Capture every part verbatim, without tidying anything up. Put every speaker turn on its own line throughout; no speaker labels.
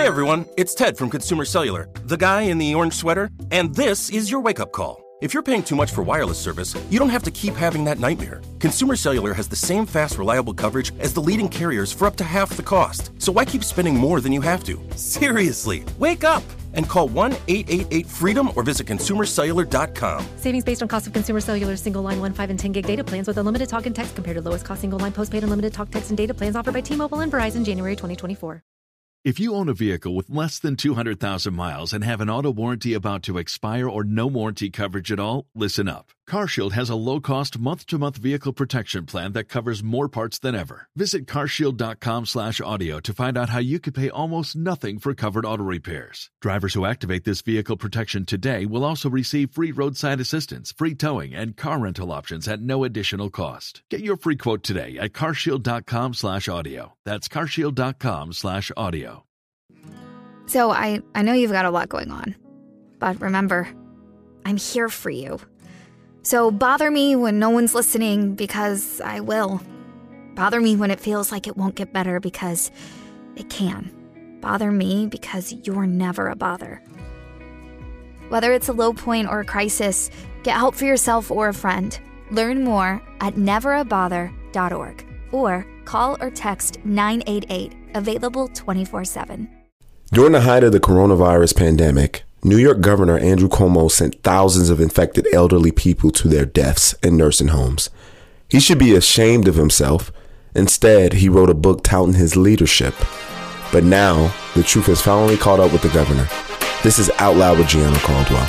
everyone, it's Ted from Consumer Cellular, the guy in the orange sweater, and this is your wake-up call. If you're paying too much for wireless service, you don't have to keep having that nightmare. Consumer Cellular has the same fast, reliable coverage as the leading carriers for up to half the cost. So why keep spending more than you have to? Seriously, wake up and call one eight eight eight freedom or visit consumer cellular dot com.
Savings based on cost of Consumer Cellular single line one, five, and ten gig data plans with unlimited talk and text compared to lowest cost single line postpaid unlimited talk, text, and data plans offered by T-Mobile and Verizon January twenty twenty-four.
If you own a vehicle with less than two hundred thousand miles and have an auto warranty about to expire or no warranty coverage at all, listen up. CarShield has a low-cost month-to-month vehicle protection plan that covers more parts than ever. Visit carshield.com slash audio to find out how you could pay almost nothing for covered auto repairs. Drivers who activate this vehicle protection today will also receive free roadside assistance, free towing, and car rental options at no additional cost. Get your free quote today at carshield.com slash audio. That's carshield.com slash audio.
So I, I know you've got a lot going on, but remember, I'm here for you. So bother me when no one's listening, because I will. Bother me when it feels like it won't get better, because it can. Bother me because you're never a bother. Whether it's a low point or a crisis, get help for yourself or a friend. Learn more at never a bother dot org or call or text nine eight eight, available twenty-four seven.
During the height of the coronavirus pandemic, New York Governor Andrew Cuomo sent thousands of infected elderly people to their deaths in nursing homes. He should be ashamed of himself. Instead, he wrote a book touting his leadership. But now, the truth has finally caught up with the governor. This is Out Loud with Gianna Caldwell.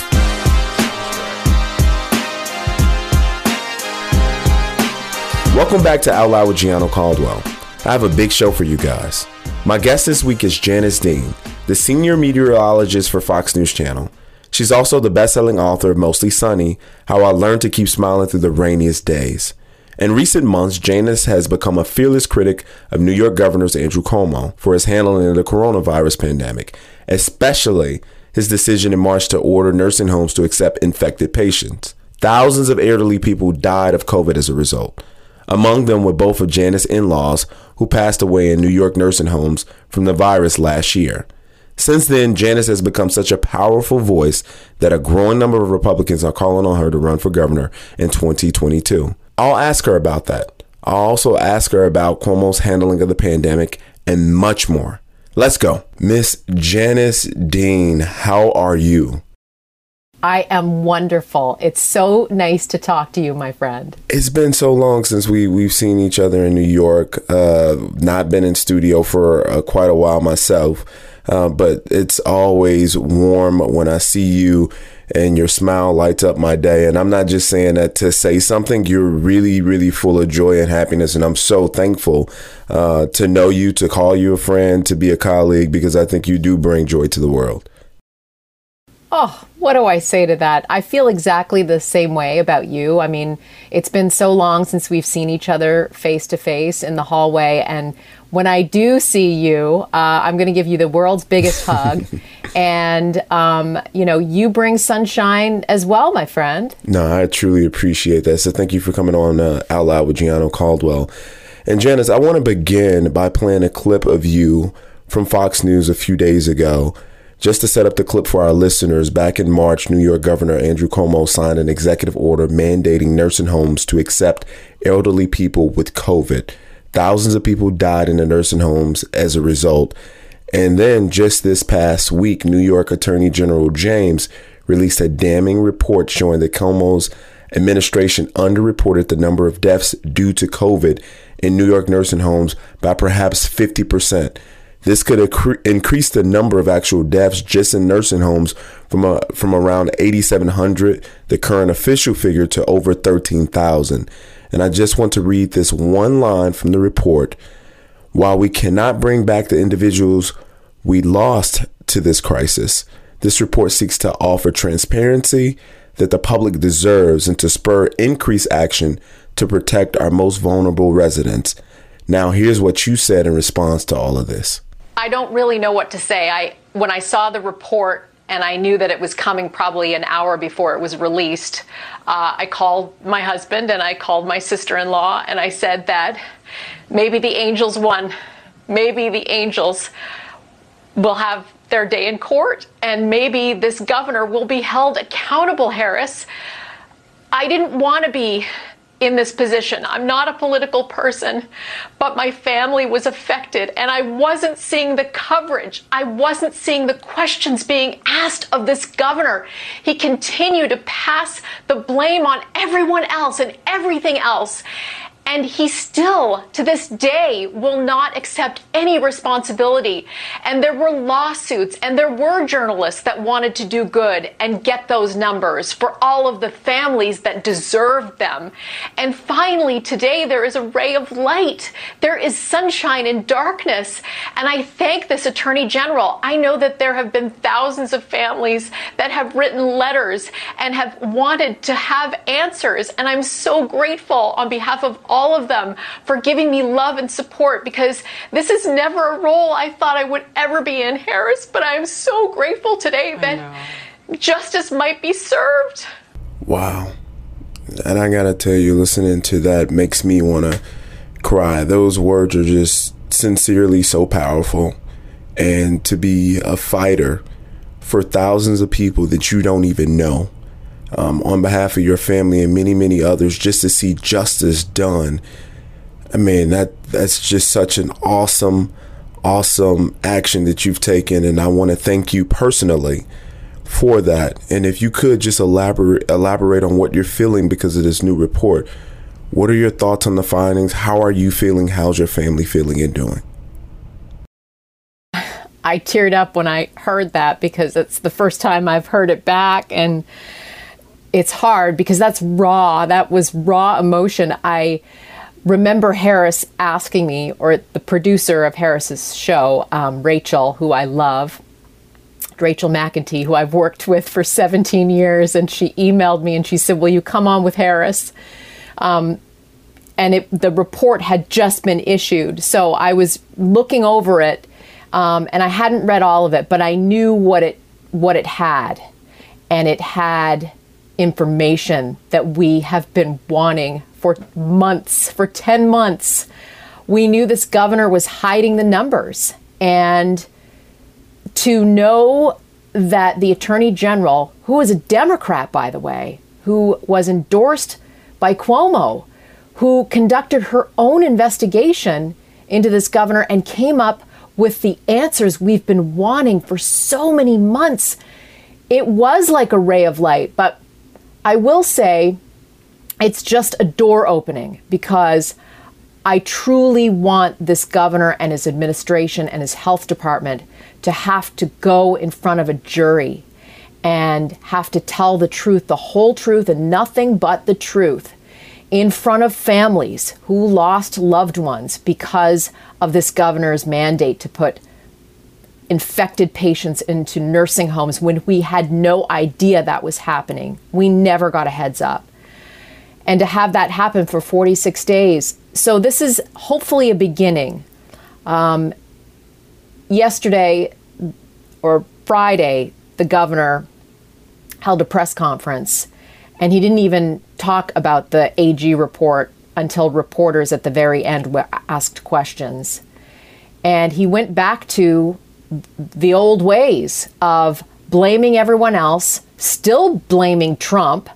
Welcome back to Out Loud with Gianna Caldwell. I have a big show for you guys. My guest this week is Janice Dean, the senior meteorologist for Fox News Channel. She's also the best-selling author of Mostly Sunny, How I Learned to Keep Smiling Through the Rainiest Days. In recent months, Janice has become a fearless critic of New York Governor Andrew Cuomo for his handling of the coronavirus pandemic, especially his decision in March to order nursing homes to accept infected patients. Thousands of elderly people died of COVID as a result. Among them were both of Janice's in-laws, who passed away in New York nursing homes from the virus last year. Since then, Janice has become such a powerful voice that a growing number of Republicans are calling on her to run for governor in twenty twenty-two. I'll ask her about that. I'll also ask her about Cuomo's handling of the pandemic and much more. Let's go. Miss Janice Dean, how are you?
I am wonderful. It's so nice to talk to you, my friend.
It's been so long since we, we've seen each other in New York. Uh, not been in studio for uh, quite a while myself, uh, but it's always warm when I see you and your smile lights up my day. And I'm not just saying that to say something. You're really, really full of joy and happiness. And I'm so thankful uh, to know you, to call you a friend, to be a colleague, because I think you do bring joy to the world.
Oh, what do I say to that? I feel exactly the same way about you. I mean, it's been so long since we've seen each other face to face in the hallway. And when I do see you, uh, I'm going to give you the world's biggest hug. And, um, you know, you bring sunshine as well, my friend.
No, I truly appreciate that. So thank you for coming on uh, Out Loud with Gianna Caldwell. And Janice, I want to begin by playing a clip of you from Fox News a few days ago. Just to set up the clip for our listeners, back in March, New York Governor Andrew Cuomo signed an executive order mandating nursing homes to accept elderly people with COVID. Thousands of people died in the nursing homes as a result. And then just this past week, New York Attorney General James released a damning report showing that Cuomo's administration underreported the number of deaths due to COVID in New York nursing homes by perhaps fifty percent. This could accre- increase the number of actual deaths just in nursing homes from a, from around eighty-seven hundred, the current official figure, to over thirteen thousand. And I just want to read this one line from the report. While we cannot bring back the individuals we lost to this crisis, this report seeks to offer transparency that the public deserves and to spur increased action to protect our most vulnerable residents. Now, here's what you said in response to all of this.
I don't really know what to say. I when I saw the report and I knew that it was coming probably an hour before it was released, uh, I called my husband and I called my sister-in-law and I said that maybe the angels won. Maybe the angels
will have their day in court, and maybe this governor will be held accountable, Harris. I didn't want to be in this position. I'm not a political person, but my family was affected, and I wasn't seeing the coverage. I wasn't seeing the questions being asked of this governor. He continued to pass the blame on everyone else and everything else. And he still, to this day, will not accept any responsibility. And there were lawsuits, and there were journalists that wanted to do good and get those numbers for all of the families that deserved them. And finally, today, there is a ray of light. There is sunshine in darkness. And I thank this Attorney General. I know that there have been thousands of families that have written letters and have wanted to have answers. And I'm so grateful on behalf of all all of them for giving me love and support, because this is never a role I thought I would ever be in, Harris, but I'm so grateful today that justice might be served.
Wow. And I gotta tell you, listening to that makes me want to cry. Those words are just sincerely so powerful. And to be a fighter for thousands of people that you don't even know, Um, on behalf of your family and many, many others, just to see justice done. I mean, that that's just such an awesome, awesome action that you've taken. And I want to thank you personally for that. And if you could just elaborate, elaborate on what you're feeling because of this new report. What are your thoughts on the findings? How are you feeling? How's your family feeling and doing?
I teared up when I heard that because it's the first time I've heard it back, and it's hard because that's raw. That was raw emotion. I remember Harris asking me, or the producer of Harris's show, um, Rachel, who I love, Rachel McEntee, who I've worked with for seventeen years, and she emailed me and she said, will you come on with Harris? Um, and it, the report had just been issued. So I was looking over it, um, and I hadn't read all of it, but I knew what it what it had. And it had information that we have been wanting for months, for ten months. We knew this governor was hiding the numbers. And to know that the Attorney General, who was a Democrat, by the way, who was endorsed by Cuomo, who conducted her own investigation into this governor and came up with the answers we've been wanting for so many months, it was like a ray of light. But I will say it's just a door opening, because I truly want this governor and his administration and his health department to have to go in front of a jury and have to tell the truth, the whole truth and nothing but the truth, in front of families who lost loved ones because of this governor's mandate to put infected patients into nursing homes when we had no idea that was happening. We never got a heads up. And to have that happen for forty-six days. So this is hopefully a beginning. Um, yesterday or Friday, the governor held a press conference, and he didn't even talk about the A G report until reporters at the very end asked questions. And he went back to the old ways of blaming everyone else, still blaming Trump.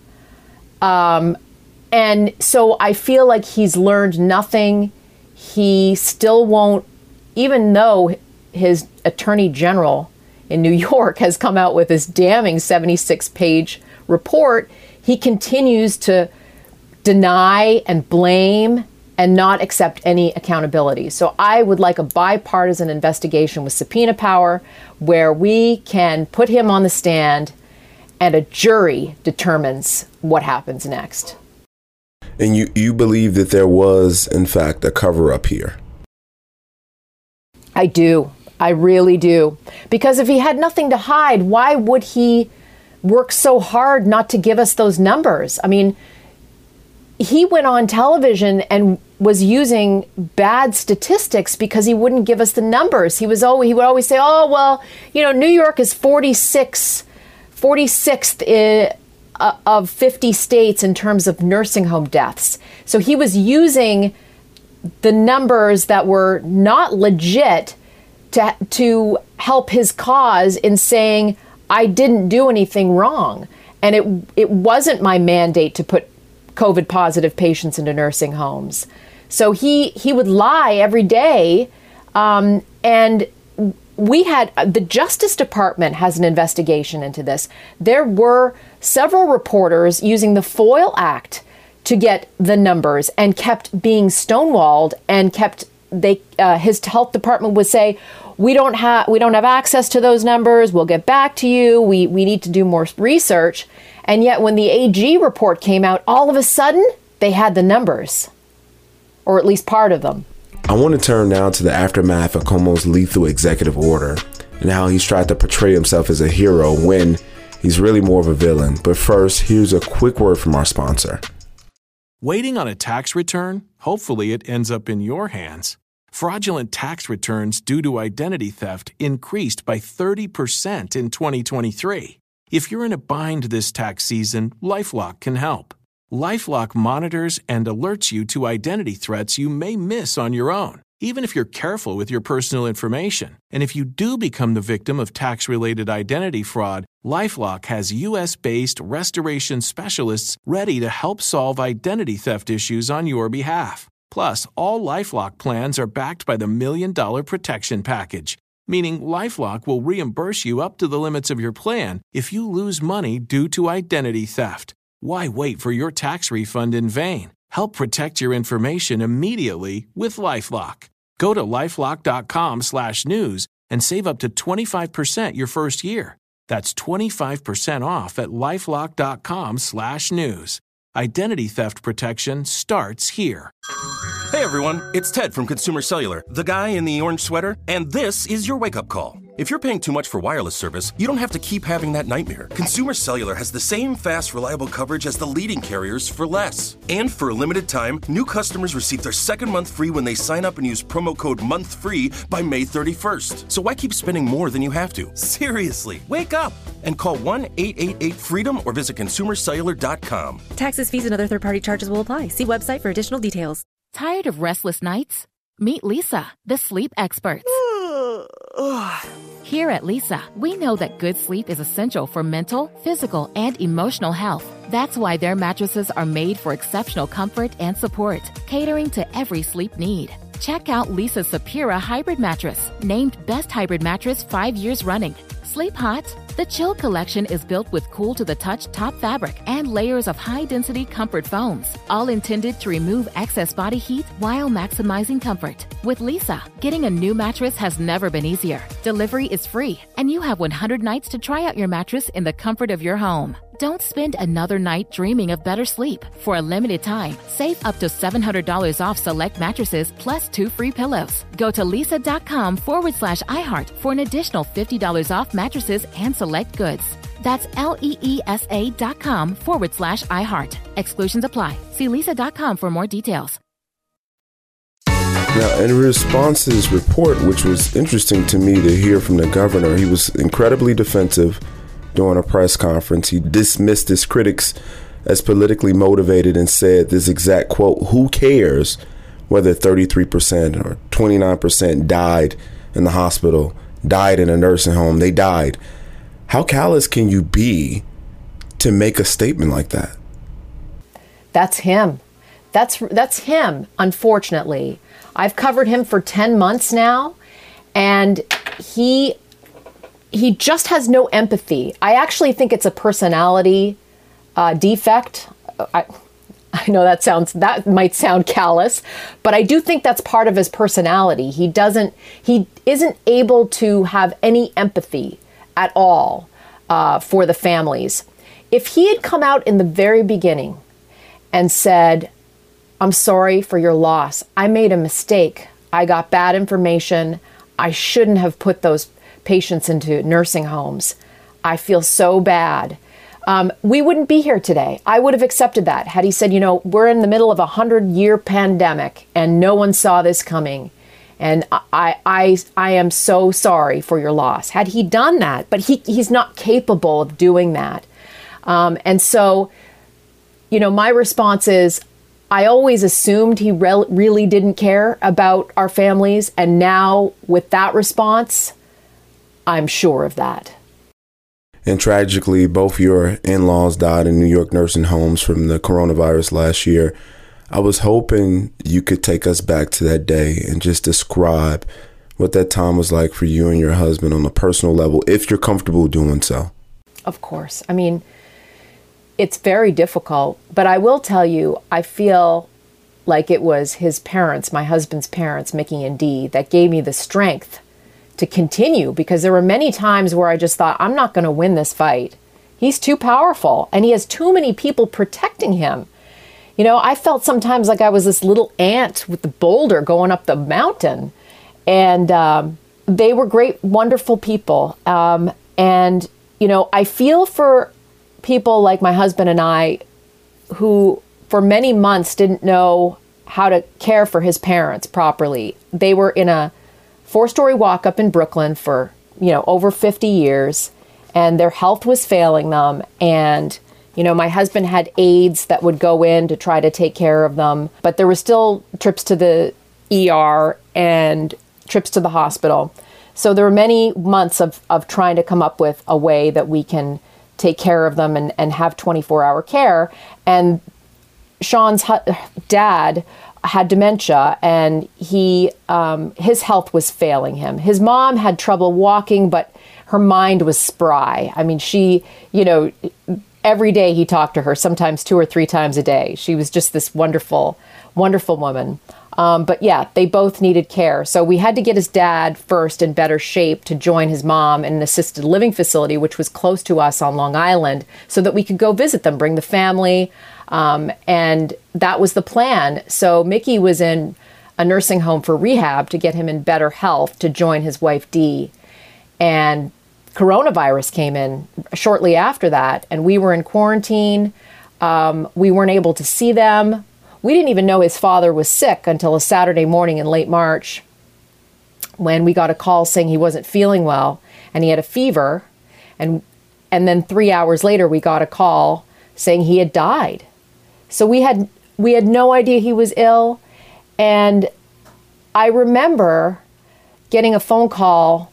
Um, and so I feel like he's learned nothing. He still won't, even though his attorney general in New York has come out with this damning seventy-six page report, he continues to deny and blame and not accept any accountability. So I would like a bipartisan investigation with subpoena power where we can put him on the stand and a jury determines what happens next.
And you, you believe that there was, in fact, a cover-up here?
I do. I really do. Because if he had nothing to hide, why would he work so hard not to give us those numbers? I mean, he went on television and was using bad statistics because he wouldn't give us the numbers. He was always, he would always say, oh, well, you know, New York is forty-six, forty-sixth in, uh, of fifty states in terms of nursing home deaths. So he was using the numbers that were not legit to, to help his cause in saying, I didn't do anything wrong. And it it wasn't my mandate to put COVID positive patients into nursing homes. So he he would lie every day. Um, and we had, the Justice Department has an investigation into this. There were several reporters using the FOIL Act to get the numbers and kept being stonewalled and kept, they uh, his health department would say, we don't have we don't have access to those numbers. We'll get back to you. We we need to do more research. And yet when the A G report came out, all of a sudden they had the numbers, or at least part of them.
I want to turn now to the aftermath of Cuomo's lethal executive order and how he's tried to portray himself as a hero when he's really more of a villain. But first, here's a quick word from our sponsor.
Waiting on a tax return? Hopefully it ends up in your hands. Fraudulent tax returns due to identity theft increased by thirty percent in twenty twenty-three. If you're in a bind this tax season, LifeLock can help. LifeLock monitors and alerts you to identity threats you may miss on your own, even if you're careful with your personal information. And if you do become the victim of tax-related identity fraud, LifeLock has U S-based restoration specialists ready to help solve identity theft issues on your behalf. Plus, all LifeLock plans are backed by the Million Dollar Protection Package, meaning LifeLock will reimburse you up to the limits of your plan if you lose money due to identity theft. Why wait for your tax refund in vain? Help protect your information immediately with LifeLock. Go to LifeLock.com slash news and save up to twenty-five percent your first year. That's twenty-five percent off at LifeLock.com slash news. Identity theft protection starts here.
Hey everyone, it's Ted from Consumer Cellular, the guy in the orange sweater, and this is your wake-up call. If you're paying too much for wireless service, you don't have to keep having that nightmare. Consumer Cellular has the same fast, reliable coverage as the leading carriers for less. And for a limited time, new customers receive their second month free when they sign up and use promo code MONTHFREE by May thirty-first. So why keep spending more than you have to? Seriously, wake up and call one eight eight eight FREEDOM or visit consumer cellular dot com.
Taxes, fees, and other third-party charges will apply. See website for additional details.
Tired of restless nights? Meet Leesa, the sleep experts. Here at Leesa, we know that good sleep is essential for mental, physical, and emotional health. That's why their mattresses are made for exceptional comfort and support, catering to every sleep need. Check out Leesa's Sapira Hybrid Mattress, named Best Hybrid Mattress five years running. Sleep hot? The Chill Collection is built with cool-to-the-touch top fabric and layers of high-density comfort foams, all intended to remove excess body heat while maximizing comfort. With Leesa, getting a new mattress has never been easier. Delivery is free, and you have one hundred nights to try out your mattress in the comfort of your home. Don't spend another night dreaming of better sleep. For a limited time, save up to seven hundred dollars off select mattresses plus two free pillows. Go to Leesa.com forward slash iHeart for an additional fifty dollars off mattresses and select goods. That's L-E-E-S-A dot com forward slash iHeart. Exclusions apply. See Leesa dot com for more details.
Now, in response to this report, which was interesting to me to hear from the governor, he was incredibly defensive during a press conference. He dismissed his critics as politically motivated and said this exact quote, "Who cares whether thirty-three percent or twenty-nine percent died in the hospital, died in a nursing home? They died." How callous can you be to make a statement like that?
That's him. That's that's him, unfortunately. I've covered him for ten months now, and he he just has no empathy. I actually think it's a personality uh, defect. I, I know that sounds that might sound callous, but I do think that's part of his personality. He doesn't he isn't able to have any empathy at all uh, for the families. If he had come out in the very beginning and said, "I'm sorry for your loss. I made a mistake. I got bad information. I shouldn't have put those patients into nursing homes. I feel so bad." Um, we wouldn't be here today. I would have accepted that had he said, you know, we're in the middle of a hundred-year pandemic and no one saw this coming. And I, I, I am so sorry for your loss. Had he done that, but he, he's not capable of doing that. Um, and so, you know, my response is, I always assumed he re- really didn't care about our families. And now with that response, I'm sure of that.
And tragically, both your in-laws died in New York nursing homes from the coronavirus last year. I was hoping you could take us back to that day and just describe what that time was like for you and your husband on a personal level, if you're comfortable doing so.
Of course. I mean, it's very difficult, but I will tell you, I feel like it was his parents, my husband's parents, Mickey and Dee, that gave me the strength to continue, because there were many times where I just thought, I'm not going to win this fight. He's too powerful and he has too many people protecting him. You know, I felt sometimes like I was this little ant with the boulder going up the mountain. And um, they were great, wonderful people. Um, and, you know, I feel for people like my husband and I who for many months didn't know how to care for his parents properly. They were in a four-story walk-up in Brooklyn for, you know, over fifty years, and their health was failing them. And, you know, my husband had aides that would go in to try to take care of them, but there were still trips to the E R and trips to the hospital. So there were many months of, of trying to come up with a way that we can take care of them and, and have twenty-four hour care. And Sean's hu- dad had dementia, and he um, his health was failing him. His mom had trouble walking, but her mind was spry. I mean, she, you know, every day he talked to her, sometimes two or three times a day. She was just this wonderful, wonderful woman. Um, but yeah, they both needed care. So we had to get his dad first in better shape to join his mom in an assisted living facility, which was close to us on Long Island, so that we could go visit them, bring the family. Um, and that was the plan. So Mickey was in a nursing home for rehab to get him in better health to join his wife, Dee. And coronavirus came in shortly after that, and we were in quarantine. Um, we weren't able to see them. We didn't even know his father was sick until a Saturday morning in late March, when we got a call saying he wasn't feeling well and he had a fever. And, and then three hours later, we got a call saying he had died. So we had we had no idea he was ill. And I remember getting a phone call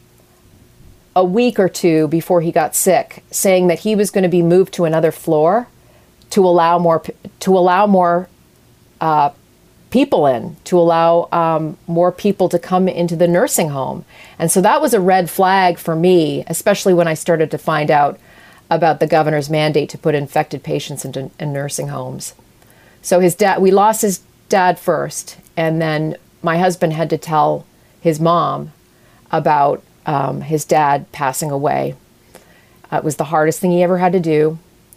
a week or two before he got sick saying that he was going to be moved to another floor to allow more to allow more uh, people in, to allow um, more people to come into the nursing home. And so that was a red flag for me, especially when I started to find out about the governor's mandate to put infected patients into in nursing homes. So his dad, we lost his dad first, and then my husband had to tell his mom about um, his dad passing away. Uh, it was the hardest thing he ever had to do.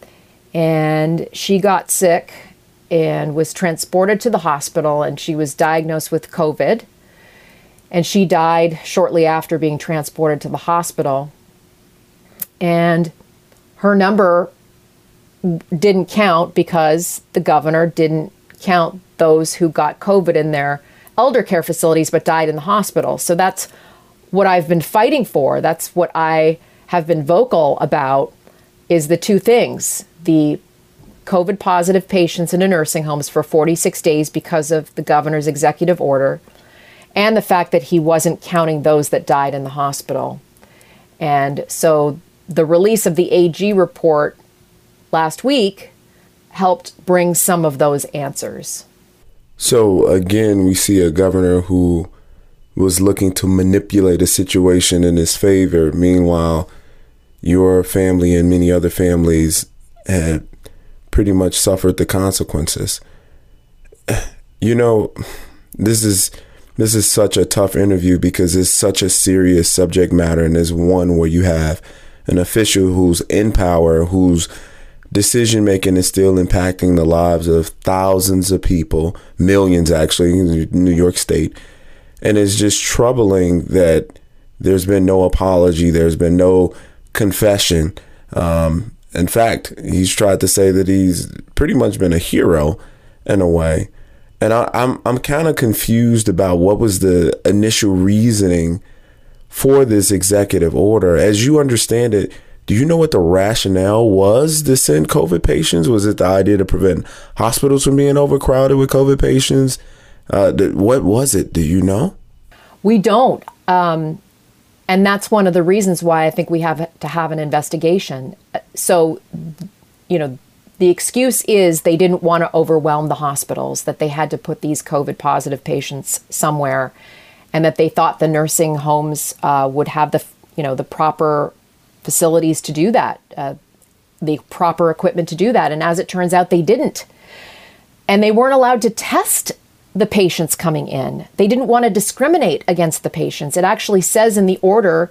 And she got sick and was transported to the hospital, and she was diagnosed with COVID. And she died shortly after being transported to the hospital. And her number didn't count because the governor didn't count those who got COVID in their elder care facilities but died in the hospital. So that's what I've been fighting for. That's what I have been vocal about, is the two things: the COVID positive patients in the nursing homes for forty-six days because of the governor's executive order, and the fact that he wasn't counting those that died in the hospital. And so the release of the A G report last week helped bring some of those answers.
So again, we see a governor who was looking to manipulate a situation in his favor. Meanwhile, your family and many other families had pretty much suffered the consequences. You know, this is this is such a tough interview because it's such a serious subject matter, and there's one where you have an official who's in power, whose decision making is still impacting the lives of thousands of people, millions actually, in New York State. And it's just troubling that there's been no apology. There's been no confession. Um, in fact, he's tried to say that he's pretty much been a hero in a way. And I, I'm I'm kind of confused about what was the initial reasoning for this executive order. As you understand it, do you know what the rationale was to send COVID patients? Was it the idea to prevent hospitals from being overcrowded with COVID patients? Uh, what was it? Do you know?
We don't. Um, And that's one of the reasons why I think we have to have an investigation. So, you know, the excuse is they didn't want to overwhelm the hospitals, that they had to put these COVID positive patients somewhere, and that they thought the nursing homes uh, would have the, you know, the proper facilities to do that, uh, the proper equipment to do that. And as it turns out, they didn't. And they weren't allowed to test the patients coming in. They didn't want to discriminate against the patients. It actually says in the order,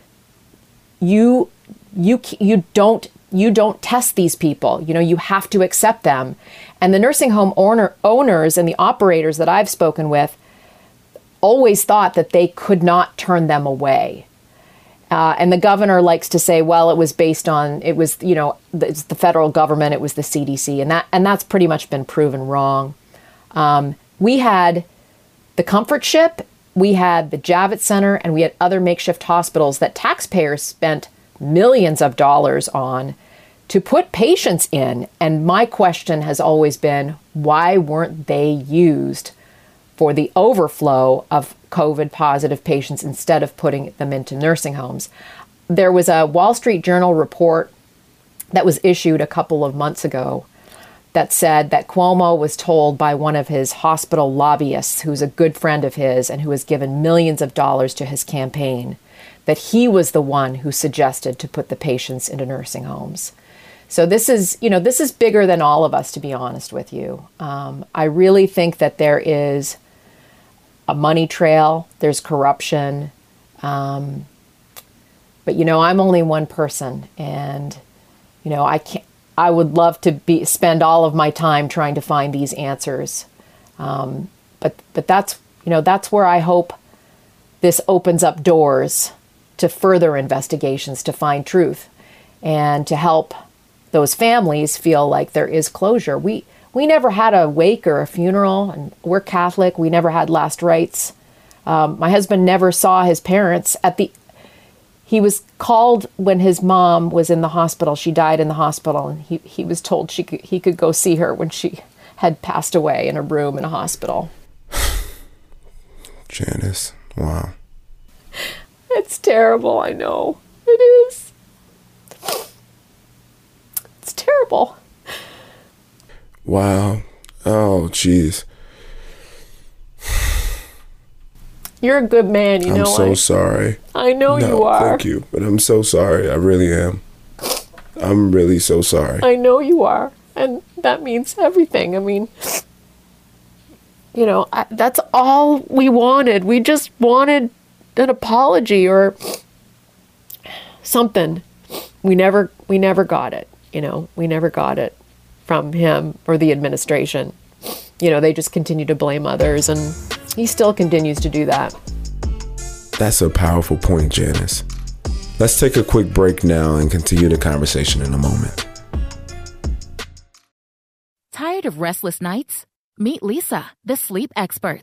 you you you don't you don't test these people. You know, you have to accept them. And the nursing home owner owners and the operators that I've spoken with always thought that they could not turn them away. Uh, and the governor likes to say, well, it was based on, it was, you know, it's the federal government, it was the C D C, and that and that's pretty much been proven wrong. Um, we had the Comfort Ship, we had the Javits Center, and we had other makeshift hospitals that taxpayers spent millions of dollars on to put patients in. And my question has always been, why weren't they used for the overflow of COVID positive patients instead of putting them into nursing homes? There was a Wall Street Journal report that was issued a couple of months ago that said that Cuomo was told by one of his hospital lobbyists, who's a good friend of his and who has given millions of dollars to his campaign, that he was the one who suggested to put the patients into nursing homes. So this is, you know, this is bigger than all of us, to be honest with you. Um, I really think that there is a money trail, there's corruption. Um, but, you know, I'm only one person, and, you know, I can't, I would love to be spend all of my time trying to find these answers. Um, but, but that's, you know, that's where I hope this opens up doors to further investigations to find truth and to help those families feel like there is closure. We, We never had a wake or a funeral, and we're Catholic. We never had last rites. Um, my husband never saw his parents at the, he was called when his mom was in the hospital. She died in the hospital, and he, he was told she could, he could go see her when she had passed away in a room in a hospital.
Janice, wow.
It's terrible, I know. It is. It's terrible.
Wow. Oh, jeez.
You're a good man, you
I'm
know.
so
I,
sorry.
I know
no,
you are.
Thank you, but I'm so sorry. I really am. I'm really so sorry.
I know you are, and that means everything. I mean, you know, I, that's all we wanted. We just wanted an apology or something. We never, we never got it. You know, we never got it from him or the administration. You know, they just continue to blame others, and he still continues to do that.
That's a powerful point, Janice. Let's take a quick break now and continue the conversation in a moment.
Tired of restless nights? Meet Leesa, the sleep experts.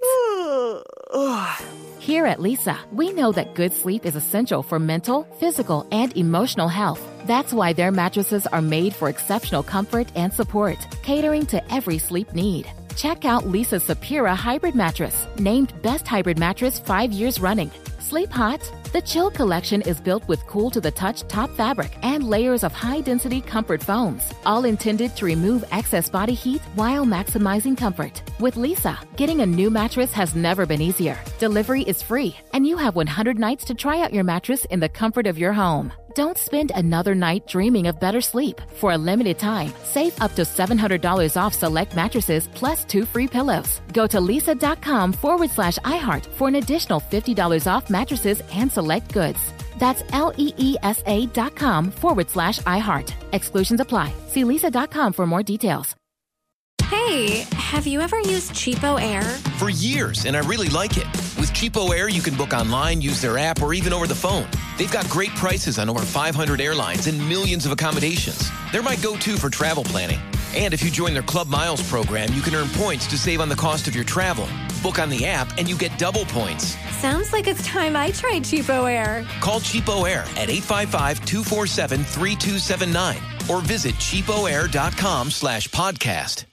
Here at Leesa, we know that good sleep is essential for mental, physical, and emotional health. That's why their mattresses are made for exceptional comfort and support, catering to every sleep need. Check out Leesa's Sapira Hybrid Mattress, named Best Hybrid Mattress five years running. Sleep hot? The Chill Collection is built with cool-to-the-touch top fabric and layers of high-density comfort foams, all intended to remove excess body heat while maximizing comfort. With Leesa, getting a new mattress has never been easier. Delivery is free, and you have one hundred nights to try out your mattress in the comfort of your home. Don't spend another night dreaming of better sleep. For a limited time, save up to seven hundred dollars off select mattresses plus two free pillows. Go to leesa.com forward slash iHeart for an additional fifty dollars off mattresses and select goods. That's L-E-E-S-A dot com forward slash iHeart. Exclusions apply. See leesa dot com for more details.
Hey, have you ever used Cheapo Air?
For years, and I really like it. With Cheapo Air, you can book online, use their app, or even over the phone. They've got great prices on over five hundred airlines and millions of accommodations. They're my go-to for travel planning. And if you join their Club Miles program, you can earn points to save on the cost of your travel. Book on the app, and you get double points.
Sounds like it's time I tried Cheapo Air.
Call Cheapo Air at eight five five, two four seven, three two seven nine or visit cheapoair.com slash podcast.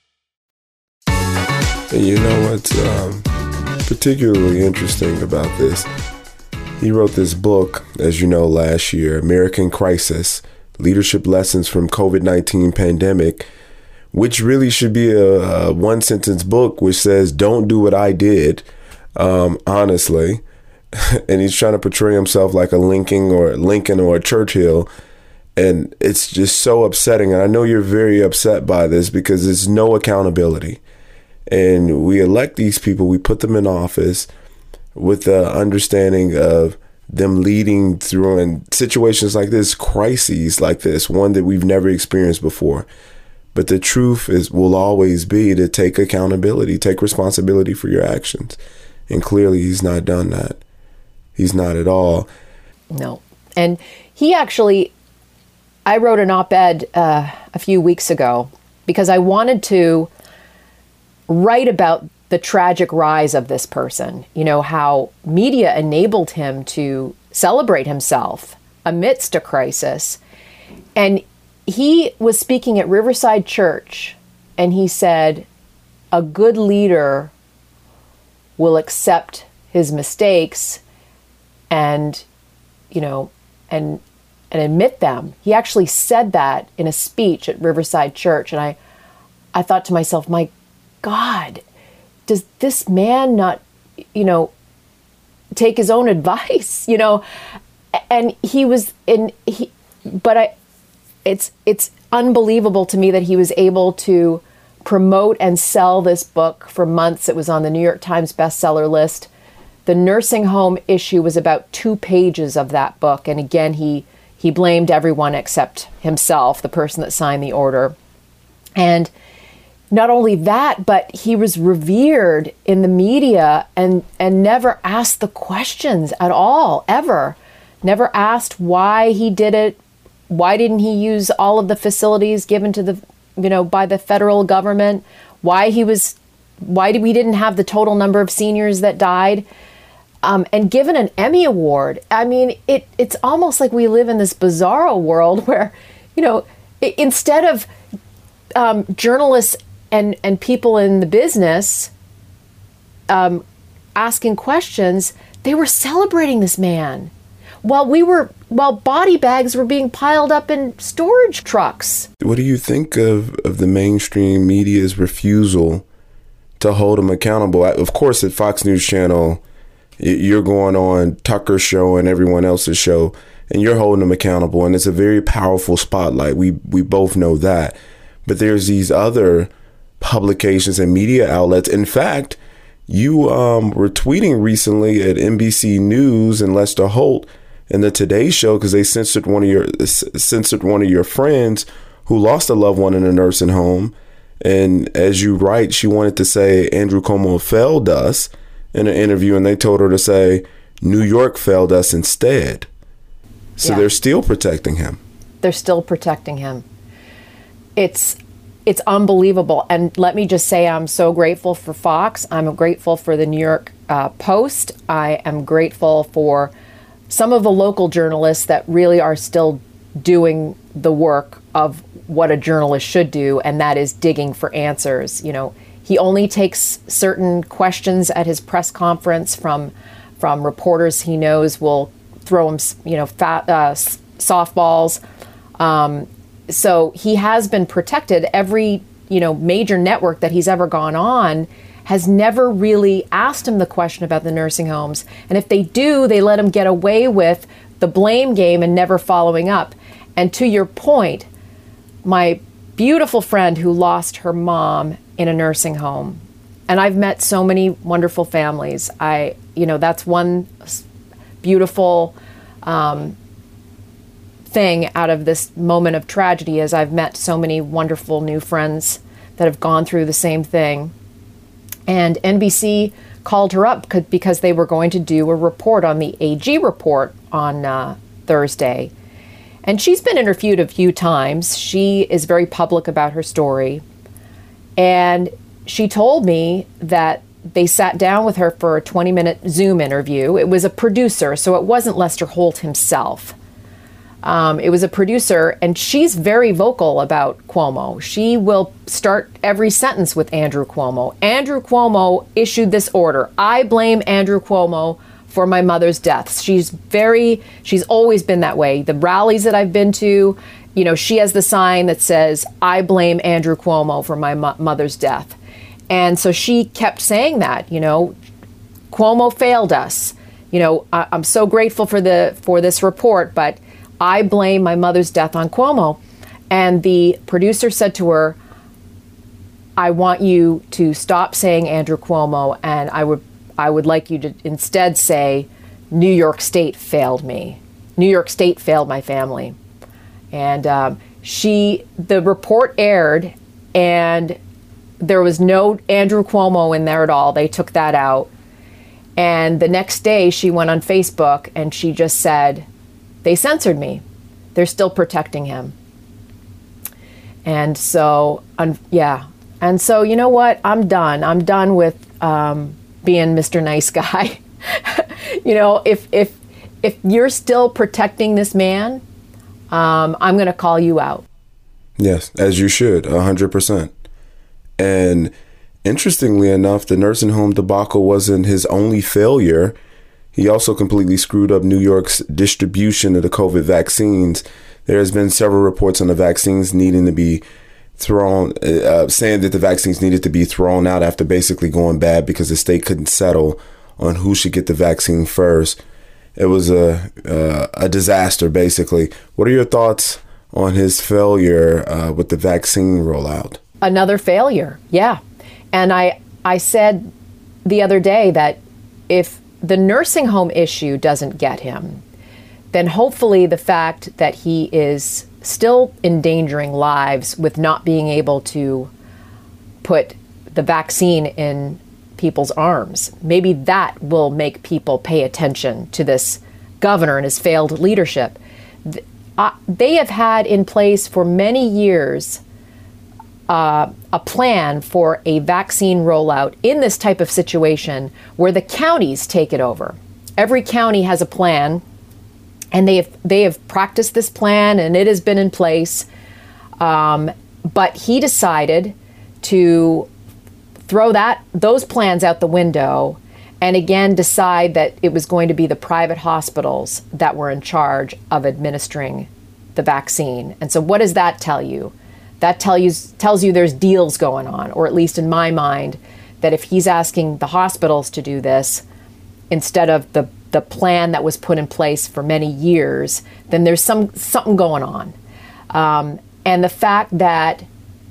And you know what's um, particularly interesting about this He wrote this book, as you know, last year, American Crisis, Leadership Lessons from COVID nineteen Pandemic, which really should be a, a one-sentence book which says, don't do what I did, um, honestly. And he's trying to portray himself like a Lincoln or Lincoln or a Churchill. And it's just so upsetting. And I know you're very upset by this because there's no accountability. And we elect these people, we put them in office with the understanding of them leading through in situations like this, crises like this, one that we've never experienced before. But the truth is, will always be to take accountability, take responsibility for your actions. And clearly he's not done that. He's not at all.
No. And he actually, I wrote an op-ed uh, a few weeks ago because I wanted to write about the tragic rise of this person, you know, how media enabled him to celebrate himself amidst a crisis. And he was speaking at Riverside Church, and he said, a good leader will accept his mistakes and, you know, and and admit them. He actually said that in a speech at Riverside Church. And I, I thought to myself, my God, does this man not, you know, take his own advice, you know? And he was in, he, but I, it's, it's unbelievable to me that he was able to promote and sell this book for months. It was on the New York Times bestseller list. The nursing home issue was about two pages of that book. And again, he, he blamed everyone except himself, the person that signed the order. And not only that, but he was revered in the media and, and never asked the questions at all, ever. Never asked why he did it. Why didn't he use all of the facilities given to the, you know, by the federal government? Why he was, why did we didn't have the total number of seniors that died? Um, and given an Emmy Award. I mean, it it's almost like we live in this bizarro world where, you know, I- instead of um, journalists and and people in the business um, asking questions, they were celebrating this man while we were while body bags were being piled up in storage trucks.
What do you think of, of the mainstream media's refusal to hold him accountable? Of course, at Fox News Channel, you're going on Tucker's show and everyone else's show, and you're holding them accountable. And it's a very powerful spotlight. We we both know that. But there's these other publications and media outlets. In fact, you um, were tweeting recently at N B C News and Lester Holt in the Today Show because they censored one of your censored one of your friends who lost a loved one in a nursing home. And as you write, she wanted to say Andrew Cuomo failed us in an interview, and they told her to say New York failed us instead. So yeah. They're still protecting him.
They're still protecting him. It's it's unbelievable. And let me just say, I'm so grateful for Fox. I'm grateful for the New York uh, Post. I am grateful for some of the local journalists that really are still doing the work of what a journalist should do, and that is digging for answers. You know, he only takes certain questions at his press conference from from reporters he knows will throw him, you know, fat, uh, softballs. Um, so he has been protected. Every, you know, major network that he's ever gone on has never really asked him the question about the nursing homes. And if they do, they let him get away with the blame game and never following up. And to your point, my beautiful friend who lost her mom in a nursing home, and I've met so many wonderful families. I, you know, that's one beautiful um, thing out of this moment of tragedy is I've met so many wonderful new friends that have gone through the same thing. And N B C called her up because they were going to do a report on the A G report on uh, Thursday. And she's been interviewed a few times. She is very public about her story. And she told me that they sat down with her for a twenty minute Zoom interview. It was a producer, so it wasn't Lester Holt himself. Um, it was a producer, and she's very vocal about Cuomo. She will start every sentence with Andrew Cuomo. Andrew Cuomo issued this order. I blame Andrew Cuomo for my mother's death. She's very, she's always been that way. The rallies that I've been to, you know, she has the sign that says, I blame Andrew Cuomo for my mo- mother's death. And so she kept saying that, you know, Cuomo failed us. You know, I- I'm so grateful for the for this report, but I blame my mother's death on Cuomo. And the producer said to her, I want you to stop saying Andrew Cuomo, and I would I would like you to instead say New York State failed me. New York State failed my family. And um, she, the report aired, and there was no Andrew Cuomo in there at all. They took that out. And the next day she went on Facebook and she just said, they censored me. They're still protecting him. And so, um, yeah. And so, you know what? I'm done. I'm done with um, being Mister Nice Guy. You know, if if if you're still protecting this man, um, I'm going to call you out.
Yes, as you should, one hundred percent. And interestingly enough, the nursing home debacle wasn't his only failure. He also completely screwed up New York's distribution of the COVID vaccines. There has been several reports on the vaccines needing to be thrown, uh, saying that the vaccines needed to be thrown out after basically going bad because the state couldn't settle on who should get the vaccine first. It was a uh, a disaster, basically. What are your thoughts on his failure uh, with the vaccine rollout?
Another failure, yeah. And I I said the other day that if the nursing home issue doesn't get him, then hopefully the fact that he is still endangering lives with not being able to put the vaccine in people's arms, maybe that will make people pay attention to this governor and his failed leadership. They have had in place for many years uh, a plan for a vaccine rollout in this type of situation where the counties take it over. Every county has a plan, and they have they have practiced this plan, and it has been in place. Um, but he decided to throw that those plans out the window, and again decide that it was going to be the private hospitals that were in charge of administering the vaccine. And so, what does that tell you? That tell you tells you there's deals going on, or at least in my mind, that if he's asking the hospitals to do this instead of the the plan that was put in place for many years, then there's some something going on. Um, and the fact that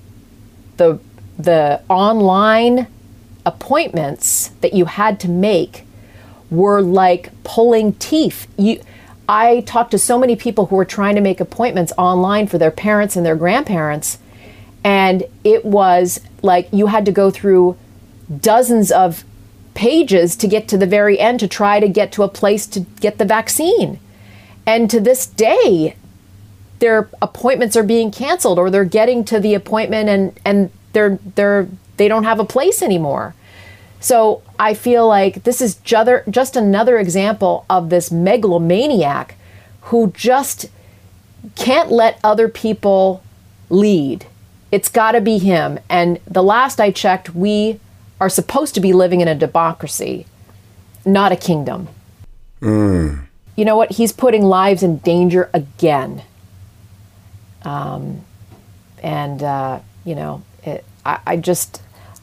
the the online appointments that you had to make were like pulling teeth. You, I talked to so many people who were trying to make appointments online for their parents and their grandparents, and it was like you had to go through dozens of pages to get to the very end to try to get to a place to get the vaccine. And to this day, their appointments are being canceled, or they're getting to the appointment and, and they're they're they don't have a place anymore. So I feel like this is just another example of this megalomaniac who just can't let other people lead. It's got to be him. And the last I checked, we are supposed to be living in a democracy, not a kingdom.
Mm.
You know what? He's putting lives in danger again. Um, and, uh, you know, it, I, I just,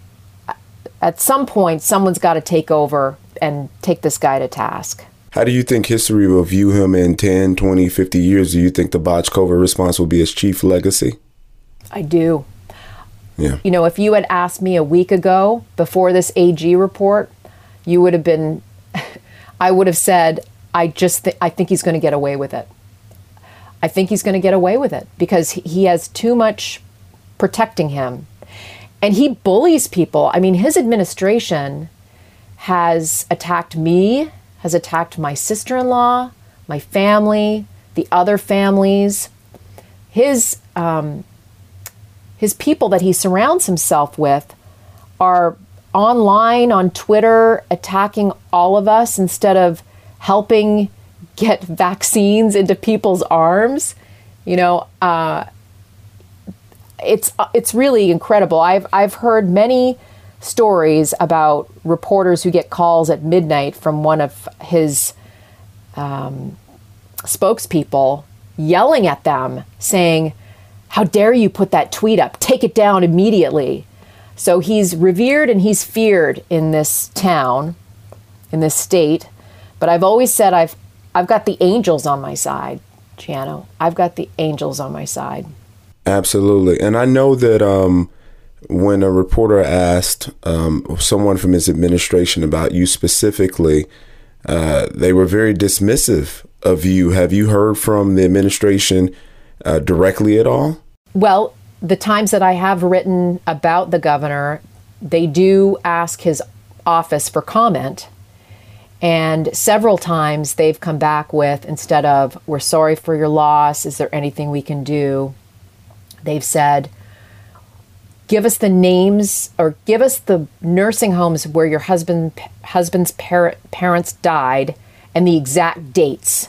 at some point, someone's got to take over and take this guy to task.
How do you think history will view him in ten, twenty, fifty years? Do you think the botched COVID response will be his chief legacy?
I do.
Yeah.
You know, if you had asked me a week ago before this A G report, you would have been, I would have said, I just, th- I think he's going to get away with it. I think he's going to get away with it because he has too much protecting him. And he bullies people. I mean, his administration has attacked me, has attacked my sister-in-law, my family, the other families. His, um, his people that he surrounds himself with are online on Twitter attacking all of us instead of helping get vaccines into people's arms. You know, uh, it's it's really incredible. I've I've heard many stories about reporters who get calls at midnight from one of his um, spokespeople yelling at them, saying, "How dare you put that tweet up? Take it down immediately." So he's revered and he's feared in this town, in this state. But I've always said I've I've got the angels on my side, Gianno. I've got the angels on my side.
Absolutely. And I know that um, when a reporter asked um, someone from his administration about you specifically, uh, they were very dismissive of you. Have you heard from the administration uh, directly at all?
Well, the times that I have written about the governor, they do ask his office for comment. And several times they've come back with, instead of, "We're sorry for your loss, is there anything we can do?" They've said, "Give us the names or give us the nursing homes where your husband husband's par- parents died and the exact dates."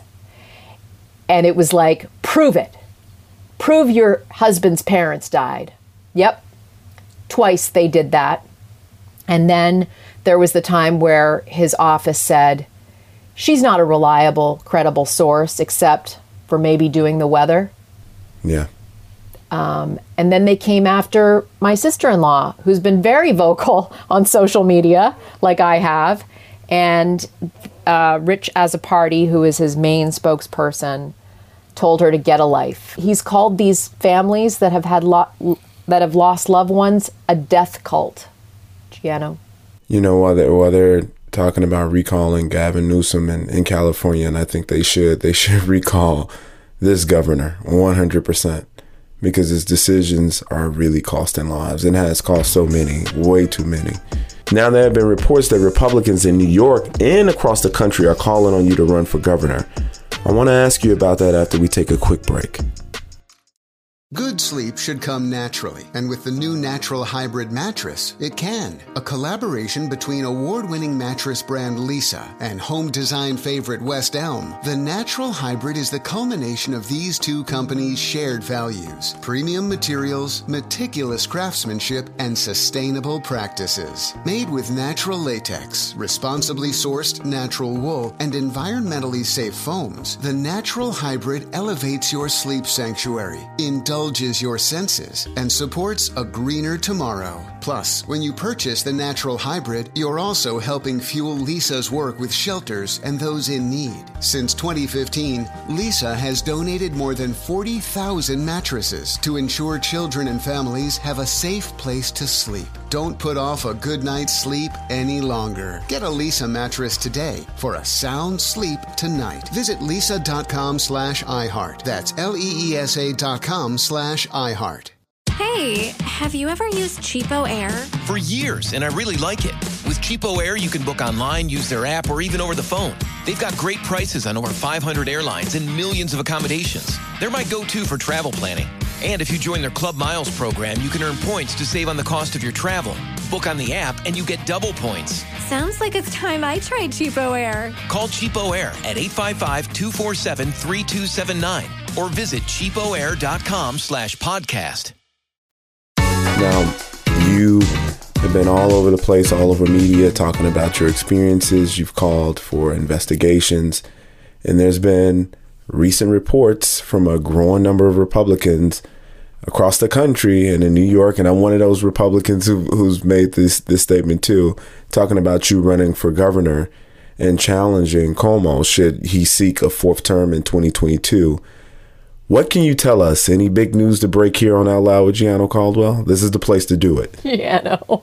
And it was like, prove it. Prove your husband's parents died. Yep. Twice they did that. And then there was the time where his office said, "She's not a reliable, credible source, except for maybe doing the weather."
Yeah.
Um, and then they came after my sister-in-law, who's been very vocal on social media, like I have. And uh, Rich Azzopardi, who is his main spokesperson, told her to get a life. He's called these families that have had lo- that have lost loved ones a death cult. Gianno.
You know, while they're, while they're talking about recalling Gavin Newsom in, in California, and I think they should, they should recall this governor one hundred percent, because his decisions are really costing lives and has cost so many, way too many. Now, there have been reports that Republicans in New York and across the country are calling on you to run for governor. I want to ask you about that after we take a quick break.
Good sleep should come naturally, and with the new Natural Hybrid mattress, it can. A collaboration between award-winning mattress brand Leesa and home design favorite West Elm, the Natural Hybrid is the culmination of these two companies' shared values: premium materials, meticulous craftsmanship, and sustainable practices. Made with natural latex, responsibly sourced natural wool, and environmentally safe foams, the Natural Hybrid elevates your sleep sanctuary, indulges your senses, and supports a greener tomorrow. Plus, when you purchase the Natural Hybrid, you're also helping fuel Leesa's work with shelters and those in need. Since twenty fifteen, Leesa has donated more than forty thousand mattresses to ensure children and families have a safe place to sleep. Don't put off a good night's sleep any longer. Get a Leesa mattress today for a sound sleep tonight. Visit leesa.com slash iHeart. That's L-E-E-S-A dot com slash iHeart.
Hey, have you ever used Cheapo Air?
For years, and I really like it. With Cheapo Air, you can book online, use their app, or even over the phone. They've got great prices on over five hundred airlines and millions of accommodations. They're my go-to for travel planning. And if you join their Club Miles program, you can earn points to save on the cost of your travel. Book on the app, and you get double points.
Sounds like it's time I tried Cheapo Air.
Call Cheapo Air at eight five five, two four seven, three two seven nine or visit cheapoair.com slash podcast.
Now, you have been all over the place, all over media, talking about your experiences. You've called for investigations, and there's been recent reports from a growing number of Republicans across the country and in New York, and I'm one of those Republicans who, who's made this this statement too, talking about you running for governor and challenging Cuomo should he seek a fourth term in twenty twenty-two. What can you tell us? Any big news to break here on Out Loud with Gianno Caldwell? This is the place to do it.
Gianno.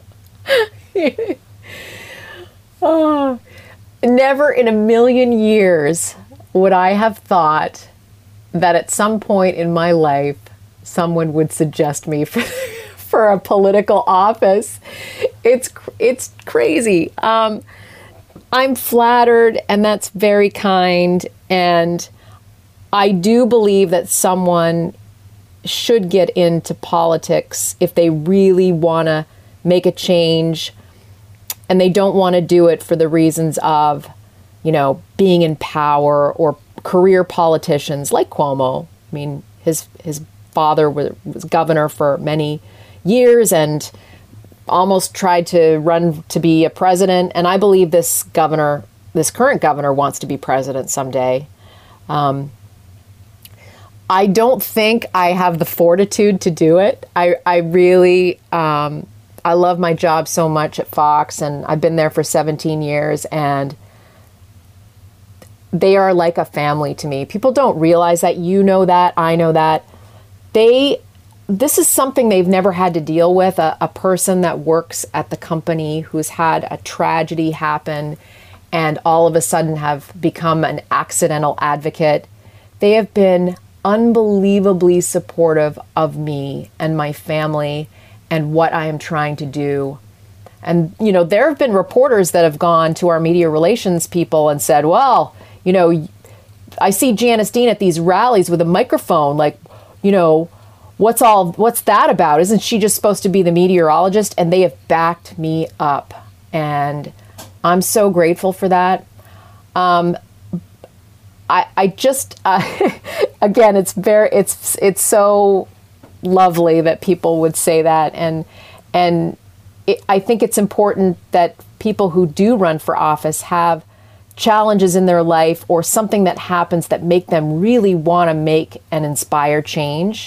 Oh, never in a million years would I have thought that at some point in my life, someone would suggest me for, for a political office. It's it's crazy. Um, I'm flattered, and that's very kind. And I do believe that someone should get into politics if they really want to make a change, and they don't want to do it for the reasons of, you know, being in power or career politicians like Cuomo. I mean, his his father was, was governor for many years, and almost tried to run to be a president. And I believe this governor, this current governor, wants to be president someday. Um, I don't think I have the fortitude to do it. I, I really, um, I love my job so much at Fox, and I've been there for seventeen years, and they are like a family to me. People don't realize that. You know that. I know that. They, this is something they've never had to deal with, a, a person that works at the company who's had a tragedy happen and all of a sudden have become an accidental advocate. They have been unbelievably supportive of me and my family and what I am trying to do. And, you know, there have been reporters that have gone to our media relations people and said, well, you know, I see Janice Dean at these rallies with a microphone, like, you know, what's all, what's that about? Isn't she just supposed to be the meteorologist? And they have backed me up. And I'm so grateful for that. Um, I, I just, uh, again, it's very, it's, it's so lovely that people would say that. And, and it, I think it's important that people who do run for office have challenges in their life or something that happens that make them really want to make and inspire change.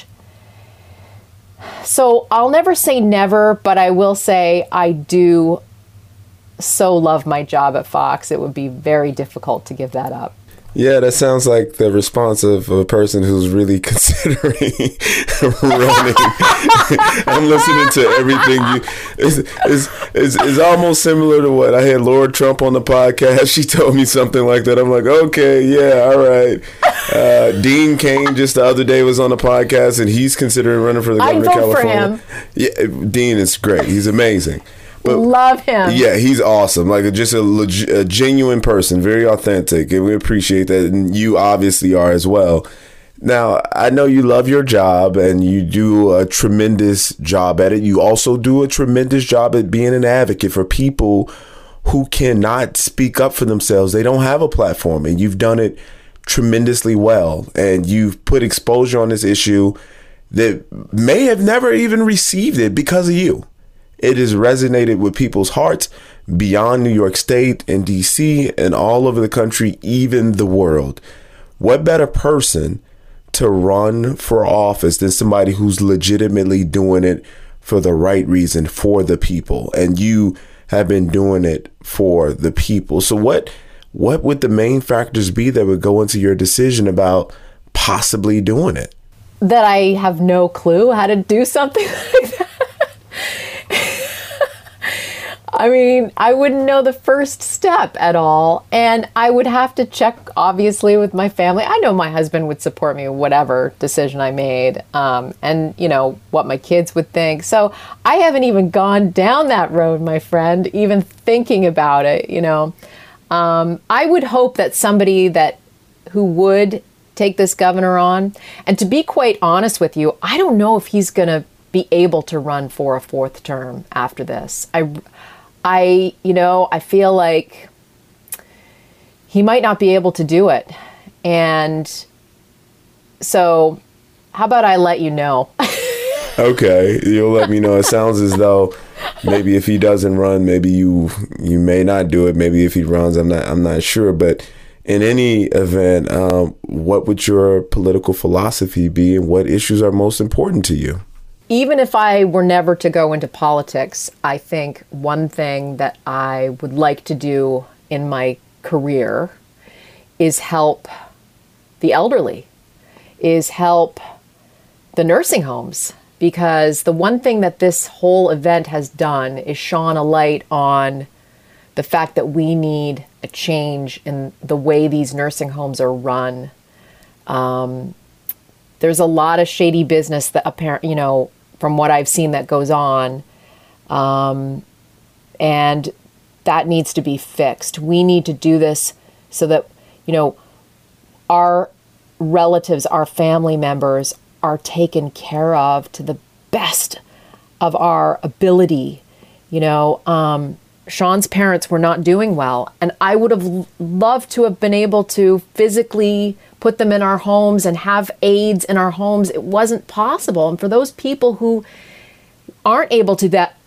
So I'll never say never, but I will say I do so love my job at Fox. It would be very difficult to give that up.
Yeah, that sounds like the response of a person who's really considering running. I'm listening to everything you. It's, it's, it's, it's almost similar to what I had Laura Trump on the podcast. She told me something like that. I'm like, okay, yeah, all right. Uh, Dean Cain just the other day was on the podcast, and he's considering running for the governor of California.
I vote for him.
Yeah, Dean is great. He's amazing. But,
love him.
Yeah, he's awesome. Like just a, leg- a genuine person, very authentic, and we appreciate that. And you obviously are as well. Now, I know you love your job and you do a tremendous job at it. You also do a tremendous job at being an advocate for people who cannot speak up for themselves. They don't have a platform, and you've done it tremendously well. And you've put exposure on this issue that may have never even received it because of you. It has resonated with people's hearts beyond New York State and D C and all over the country, even the world. What better person to run for office than somebody who's legitimately doing it for the right reason, for the people? And you have been doing it for the people. So what what would the main factors be that would go into your decision about possibly doing it?
That I have no clue how to do something like that. I mean, I wouldn't know the first step at all. And I would have to check, obviously, with my family. I know my husband would support me whatever decision I made, um, and, you know, what my kids would think. So I haven't even gone down that road, my friend, even thinking about it, you know. Um, I would hope that somebody that who would take this governor on, and to be quite honest with you, I don't know if he's going to be able to run for a fourth term after this. I I, you know, I feel like he might not be able to do it. And so how about I let you know?
Okay, you'll let me know. It sounds as though maybe if he doesn't run, maybe you you may not do it. Maybe if he runs, I'm not I'm not sure. But in any event, um, what would your political philosophy be, and what issues are most important to you?
Even if I were never to go into politics, I think one thing that I would like to do in my career is help the elderly, is help the nursing homes. Because the one thing that this whole event has done is shone a light on the fact that we need a change in the way these nursing homes are run. Um, there's a lot of shady business that apparently, you know, from what I've seen that goes on. Um, and that needs to be fixed. We need to do this so that, you know, our relatives, our family members are taken care of to the best of our ability. You know, um, Sean's parents were not doing well, and I would have loved to have been able to physically put them in our homes and have aides in our homes. It wasn't possible. And for those people who aren't able to that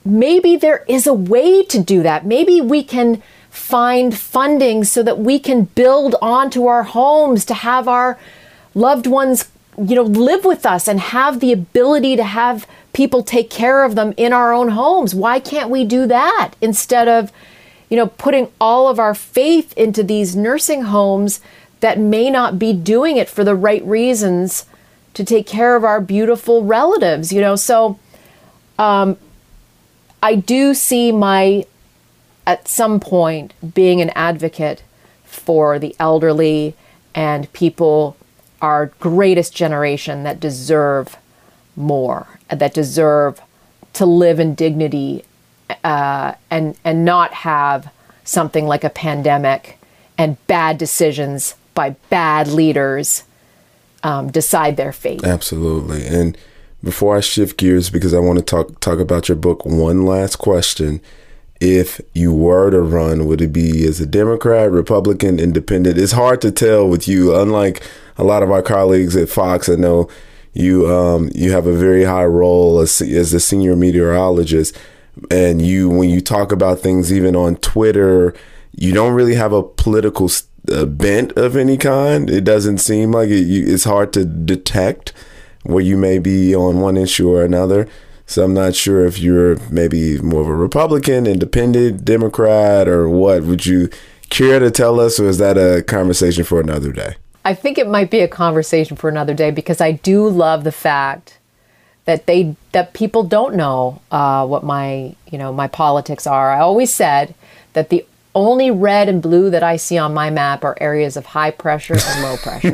maybe there is a way to do that. Maybe we can find funding so that we can build onto our homes to have our loved ones, you know, live with us and have the ability to have people take care of them in our own homes. Why can't we do that instead of, you know, putting all of our faith into these nursing homes that may not be doing it for the right reasons to take care of our beautiful relatives, you know? So um, I do see my, at some point, being an advocate for the elderly and people, our greatest generation, that deserve more, that deserve to live in dignity uh, and and not have something like a pandemic and bad decisions by bad leaders um, decide their fate.
Absolutely. And before I shift gears, because I want to talk talk about your book, one last question. If you were to run, would it be as a Democrat, Republican, Independent? It's hard to tell with you. Unlike a lot of our colleagues at Fox, I know you um, you have a very high role as, as a senior meteorologist. And you, when you talk about things, even on Twitter, you don't really have a political uh, bent of any kind. It doesn't seem like it, you, it's hard to detect where you may be on one issue or another. So I'm not sure if you're maybe more of a Republican, Independent, Democrat, or what. Would you care to tell us, or is that a conversation for another day?
I think it might be a conversation for another day, because I do love the fact that they that people don't know uh, what my you know my politics are. I always said that the only red and blue that I see on my map are areas of high pressure and low pressure.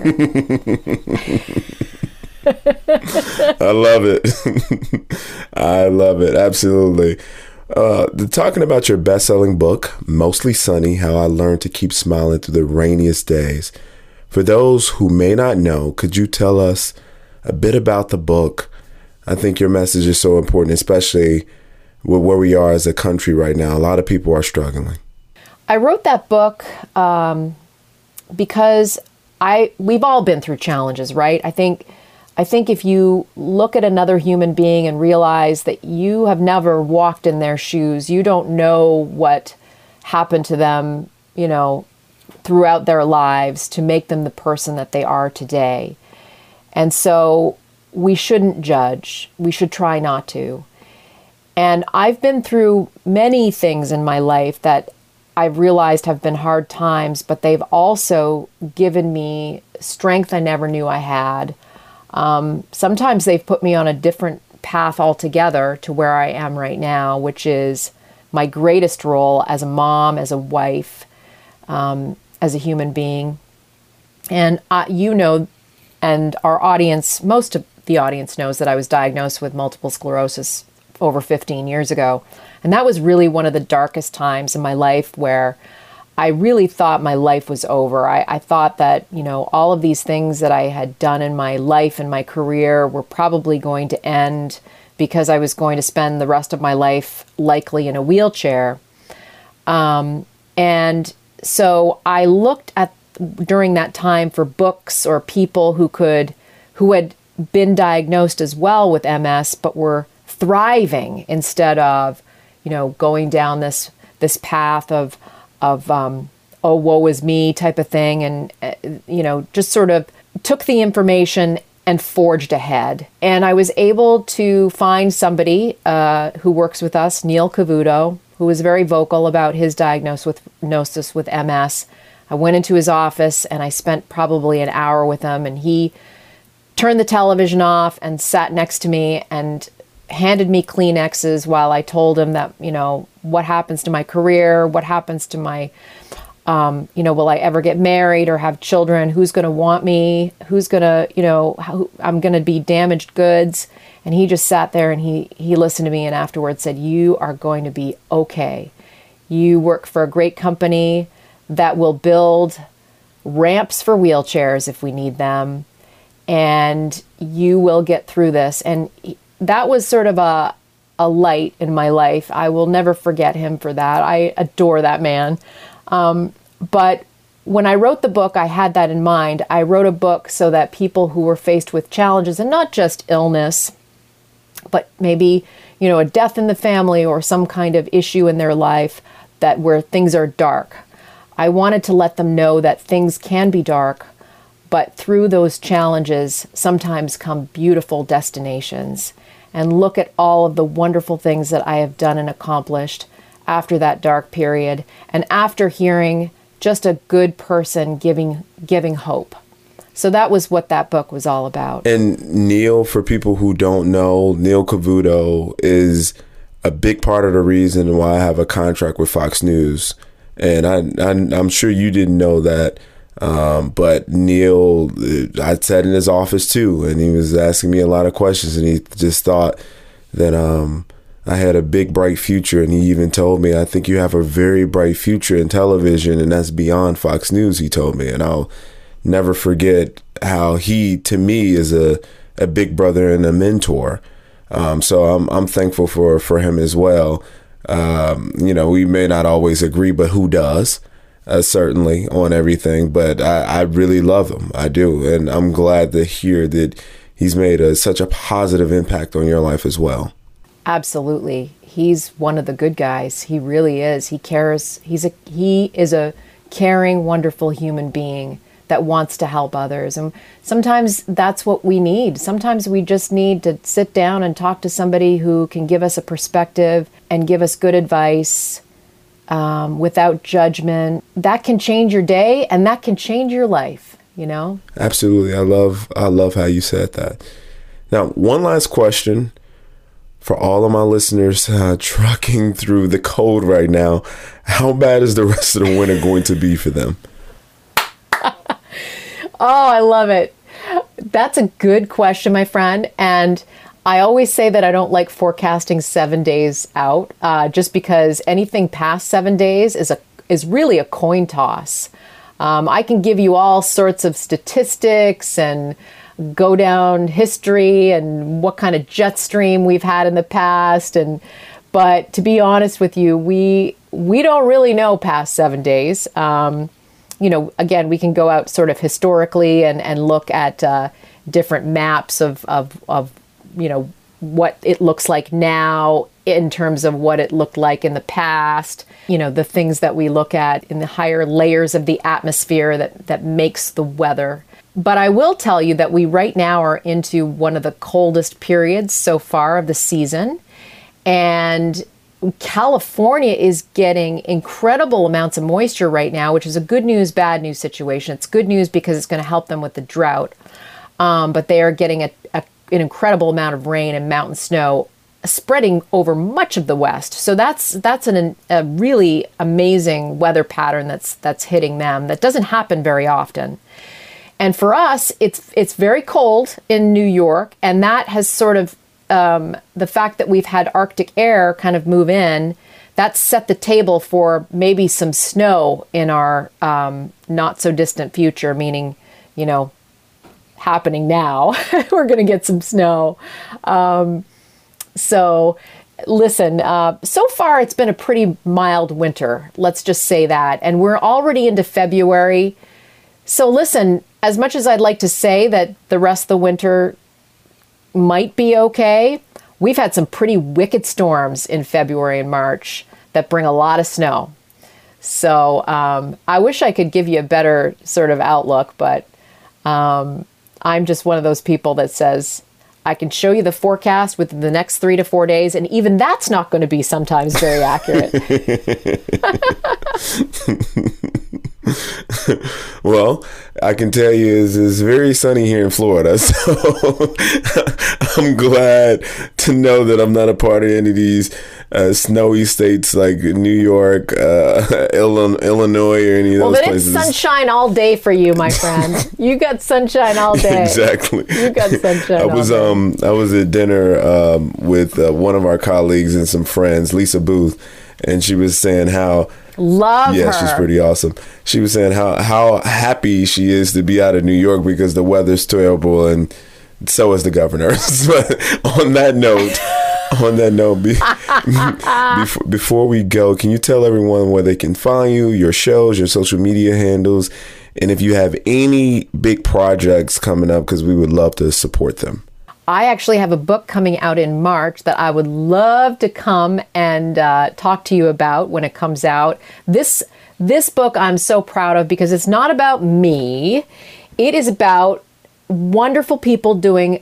I love it. I love it. Absolutely. Uh, the, talking about your best-selling book, Mostly Sunny, How I Learned to Keep Smiling Through the Rainiest Days. For those who may not know, could you tell us a bit about the book? I think your message is so important, especially with where we are as a country right now. A lot of people are struggling.
I wrote that book um, because I we've all been through challenges, right? I think I think if you look at another human being and realize that you have never walked in their shoes, you don't know what happened to them, you know, throughout their lives to make them the person that they are today. And so we shouldn't judge. We should try not to. And I've been through many things in my life that I've realized have been hard times, but they've also given me strength I never knew I had. Um, sometimes they've put me on a different path altogether to where I am right now, which is my greatest role as a mom, as a wife, um, as a human being. And uh, you know, and our audience, most of the audience knows that I was diagnosed with multiple sclerosis over fifteen years ago. And that was really one of the darkest times in my life where I really thought my life was over. I, I thought that, you know, all of these things that I had done in my life and my career were probably going to end because I was going to spend the rest of my life likely in a wheelchair. Um, and so I looked at during that time for books or people who could, who had been diagnosed as well with M S, but were thriving instead of, you know, going down this this path of of um, oh, woe is me type of thing, and uh, you know, just sort of took the information and forged ahead. And I was able to find somebody uh, who works with us, Neil Cavuto, who was very vocal about his diagnosis with, diagnosis with M S. I went into his office and I spent probably an hour with him, and he turned the television off and sat next to me and handed me Kleenexes while I told him that, you know, what happens to my career, what happens to my, um, you know, will I ever get married or have children? Who's going to want me? Who's going to, you know, how, I'm going to be damaged goods. And he just sat there and he, he listened to me and afterwards said, you are going to be okay. You work for a great company that will build ramps for wheelchairs if we need them, and you will get through this. And he, that was sort of a a light in my life. I will never forget him for that. I adore that man. Um, but when I wrote the book, I had that in mind. I wrote a book so that people who were faced with challenges, and not just illness, but maybe, you know, a death in the family or some kind of issue in their life that where things are dark. I wanted to let them know that things can be dark, but through those challenges sometimes come beautiful destinations. And look at all of the wonderful things that I have done and accomplished after that dark period, and after hearing just a good person giving giving hope. So that was what that book was all about.
And Neil, for people who don't know, Neil Cavuto is a big part of the reason why I have a contract with Fox News. And I, I, I'm sure you didn't know that. Um, but Neil, I sat in his office too, and he was asking me a lot of questions, and he just thought that um, I had a big, bright future. And he even told me, I think you have a very bright future in television, and that's beyond Fox News, he told me. And I'll never forget how he, to me, is a, a big brother and a mentor. Um, so I'm I'm thankful for, for him as well. Um, you know, we may not always agree, but who does? Uh, certainly on everything, but I, I really love him. I do. And I'm glad to hear that he's made a, such a positive impact on your life as well.
Absolutely. He's one of the good guys. He really is. He cares. He's a, he is a caring, wonderful human being that wants to help others. And sometimes that's what we need. Sometimes we just need to sit down and talk to somebody who can give us a perspective and give us good advice. Um, without judgment. That can change your day, and that can change your life, you know?
Absolutely. I love I love how you said that. Now, one last question for all of my listeners uh, trucking through the cold right now. How bad is the rest of the winter going to be for them?
Oh, I love it. That's a good question, my friend. And I always say that I don't like forecasting seven days out, uh, just because anything past seven days is a is really a coin toss. Um, I can give you all sorts of statistics and go down history and what kind of jet stream we've had in the past, and but to be honest with you, we we don't really know past seven days. Um, you know, again, we can go out sort of historically and and look at uh, different maps of of of. you know, what it looks like now in terms of what it looked like in the past, you know, the things that we look at in the higher layers of the atmosphere that, that makes the weather. But I will tell you that we right now are into one of the coldest periods so far of the season. And California is getting incredible amounts of moisture right now, which is a good news, bad news situation. It's good news because it's going to help them with the drought. Um, but they are getting a, a an incredible amount of rain and mountain snow spreading over much of the West. So that's that's an, a really amazing weather pattern that's that's hitting them that doesn't happen very often. And for us, it's it's very cold in New York, and that has sort of um, the fact that we've had Arctic air kind of move in, that's set the table for maybe some snow in our um, not so distant future, meaning, you know, happening now. We're going to get some snow. Um, so listen, uh, so far it's been a pretty mild winter. Let's just say that. And we're already into February. So listen, as much as I'd like to say that the rest of the winter might be okay, we've had some pretty wicked storms in February and March that bring a lot of snow. So um, I wish I could give you a better sort of outlook, but um, I'm just one of those people that says, I can show you the forecast within the next three to four days, and even that's not going to be sometimes very accurate.
Well, I can tell you it's, it's very sunny here in Florida, so I'm glad to know that I'm not a part of any of these uh, snowy states like New York, uh, Illinois, or any of
well,
those
then
places.
Well, it's sunshine all day for you, my friend. You got sunshine all day.
Exactly.
You got sunshine
I was,
all day.
Um, I was at dinner um, with uh, one of our colleagues and some friends, Lisa Booth, and she was saying how
Love
yeah,
her.
she's pretty awesome. She was saying how, how happy she is to be out of New York because the weather's terrible, and so is the governor. But on that note, on that note, be, before, before we go, can you tell everyone where they can find you, your shows, your social media handles, and if you have any big projects coming up, because we would love to support them.
I actually have a book coming out in March that I would love to come and uh, talk to you about when it comes out. This this book I'm so proud of because it's not about me. It is about wonderful people doing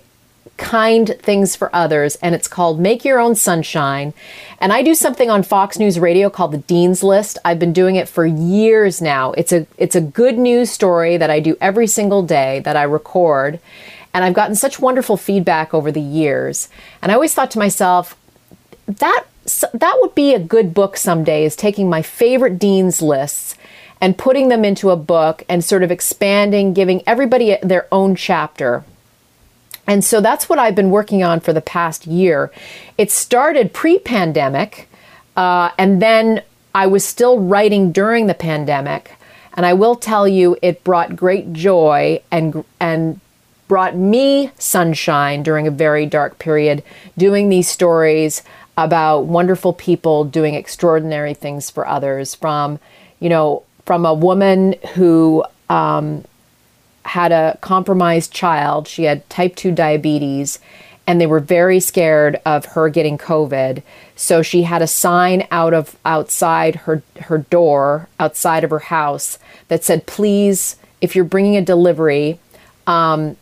kind things for others, and it's called Make Your Own Sunshine. And I do something on Fox News Radio called the Dean's List. I've been doing it for years now. It's a it's a good news story that I do every single day that I record. And I've gotten such wonderful feedback over the years. And I always thought to myself, that that would be a good book someday, is taking my favorite Dean's lists and putting them into a book and sort of expanding, giving everybody their own chapter. And so that's what I've been working on for the past year. It started pre-pandemic, uh, and then I was still writing during the pandemic. And I will tell you, it brought great joy and and brought me sunshine during a very dark period, doing these stories about wonderful people doing extraordinary things for others. From, you know, from a woman who um, had a compromised child. She had type two diabetes, and they were very scared of her getting COVID. So she had a sign out of outside her, her door, outside of her house, that said, please, if you're bringing a delivery, um,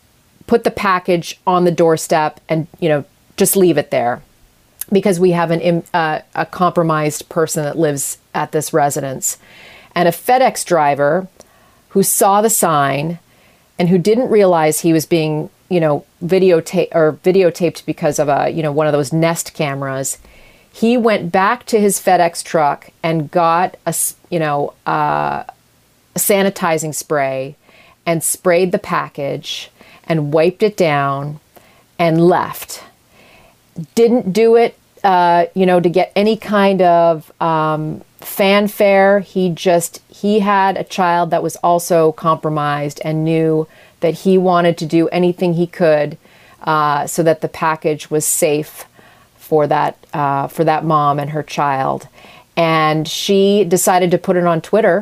put the package on the doorstep and, you know, just leave it there, because we have an uh, a compromised person that lives at this residence. And a FedEx driver who saw the sign and who didn't realize he was being, you know, videotape or videotaped because of a, you know, one of those Nest cameras. He went back to his FedEx truck and got a, you know, uh, a sanitizing spray and sprayed the package and wiped it down and left. Didn't do it, uh, you know, to get any kind of um, fanfare. He just, he had a child that was also compromised and knew that he wanted to do anything he could uh, so that the package was safe for that uh, for that mom and her child. And she decided to put it on Twitter,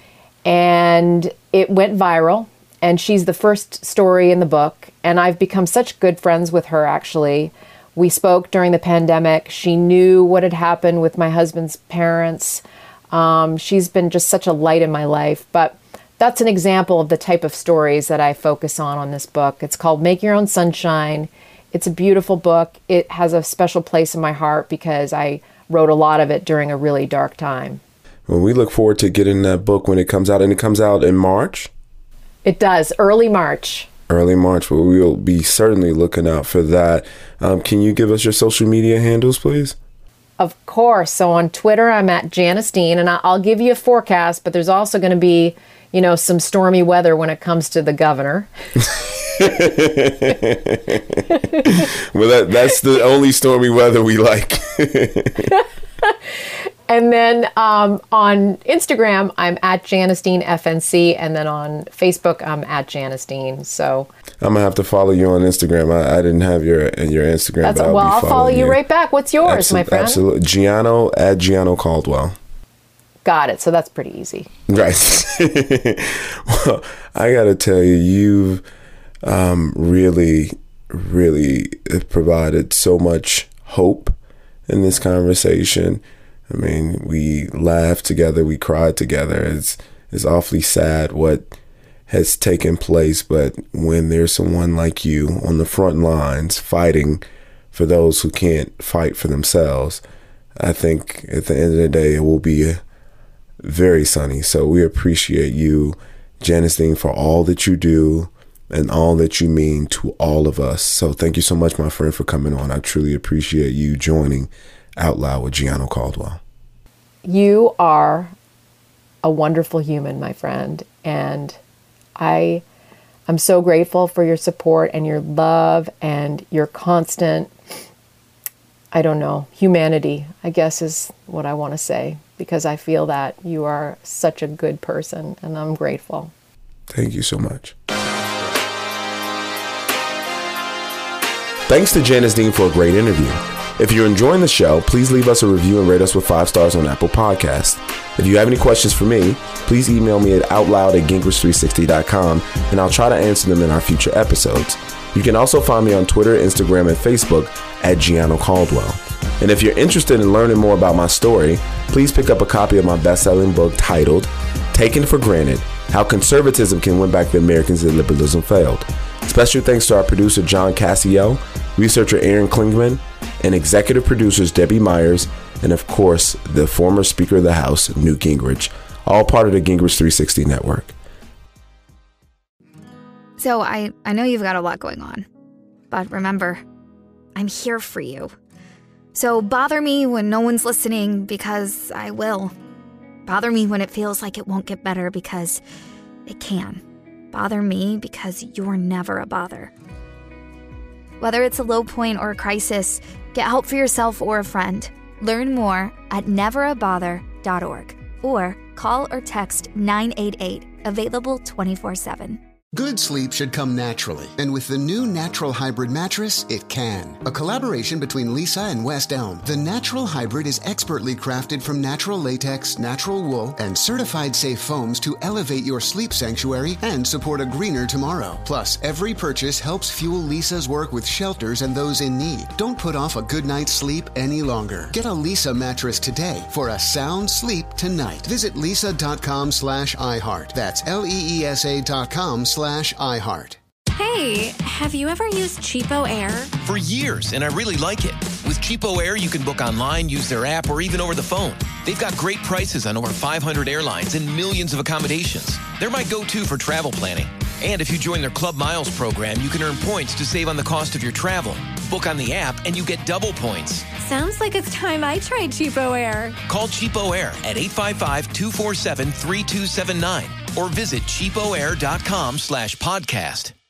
and it went viral. And she's the first story in the book. And I've become such good friends with her, actually. We spoke during the pandemic. She knew what had happened with my husband's parents. Um, she's been just such a light in my life. But that's an example of the type of stories that I focus on on this book. It's called Make Your Own Sunshine. It's a beautiful book. It has a special place in my heart because I wrote a lot of it during a really dark time.
Well, we look forward to getting that book when it comes out. And it comes out in March?
It does, early March.
Early March. Well, we'll be certainly looking out for that. Um, can you give us your social media handles, please?
Of course. So on Twitter, I'm at Janice Dean, and I'll give you a forecast, but there's also going to be, you know, some stormy weather when it comes to the governor.
Well, that, that's the only stormy weather we like.
And then um, on Instagram, I'm at Janice Dean F N C, and then on Facebook, I'm at Janice Dean. So
I'm gonna have to follow you on Instagram. I, I didn't have your your Instagram.
That's,
but I'll
well,
be
I'll follow you, you right back. What's yours, Absol- my friend?
Absolutely, Giano at Giano Caldwell.
Got it. So that's pretty easy.
Right. Well, I gotta tell you, you've um, really, really provided so much hope in this conversation. I mean, we laughed together, we cried together. It's it's awfully sad what has taken place, but when there's someone like you on the front lines fighting for those who can't fight for themselves, I think at the end of the day, it will be very sunny. So we appreciate you, Janice Dean, for all that you do and all that you mean to all of us. So thank you so much, my friend, for coming on. I truly appreciate you joining Out Loud with Giano Caldwell.
You are a wonderful human, my friend, and I am so grateful for your support and your love and your constant, I don't know, humanity, I guess is what I want to say, because I feel that you are such a good person, and I'm grateful.
Thank you so much. Thanks to Janice Dean for a great interview. If you're enjoying the show, please leave us a review and rate us with five stars on Apple Podcasts. If you have any questions for me, please email me at outloud at gingrich three sixty dot com, and I'll try to answer them in our future episodes. You can also find me on Twitter, Instagram, and Facebook at Gianno Caldwell. And if you're interested in learning more about my story, please pick up a copy of my best-selling book titled Taken for Granted: How Conservatism Can Win Back the Americans That Liberalism Failed. Special thanks to our producer, John Cassio, researcher Aaron Klingman, and executive producers Debbie Myers, and of course, the former Speaker of the House, Newt Gingrich, all part of the Gingrich three sixty Network.
So I, I know you've got a lot going on, but remember, I'm here for you. So bother me when no one's listening, because I will. Bother me when it feels like it won't get better, because it can. Bother me because you're never a bother. Whether it's a low point or a crisis, get help for yourself or a friend. Learn more at never a bother dot org or call or text nine eight eight, available twenty-four seven.
Good sleep should come naturally, and with the new Natural Hybrid mattress, it can. A collaboration between Lisa and West Elm, the Natural Hybrid is expertly crafted from natural latex, natural wool, and certified safe foams to elevate your sleep sanctuary and support a greener tomorrow. Plus, every purchase helps fuel Lisa's work with shelters and those in need. Don't put off a good night's sleep any longer. Get a Lisa mattress today for a sound sleep tonight. Visit lisa.com slash iHeart. That's L-E-E-S-A dot com slash iHeart.
Hey, have you ever used Cheapo Air?
For years, and I really like it. With Cheapo Air, you can book online, use their app, or even over the phone. They've got great prices on over five hundred airlines and millions of accommodations. They're my go-to for travel planning. And if you join their Club Miles program, you can earn points to save on the cost of your travel. Book on the app, and you get double points.
Sounds like it's time I tried Cheapo Air.
Call Cheapo Air at eight five five, two four seven, three two seven nine or visit cheapoair.com slash podcast.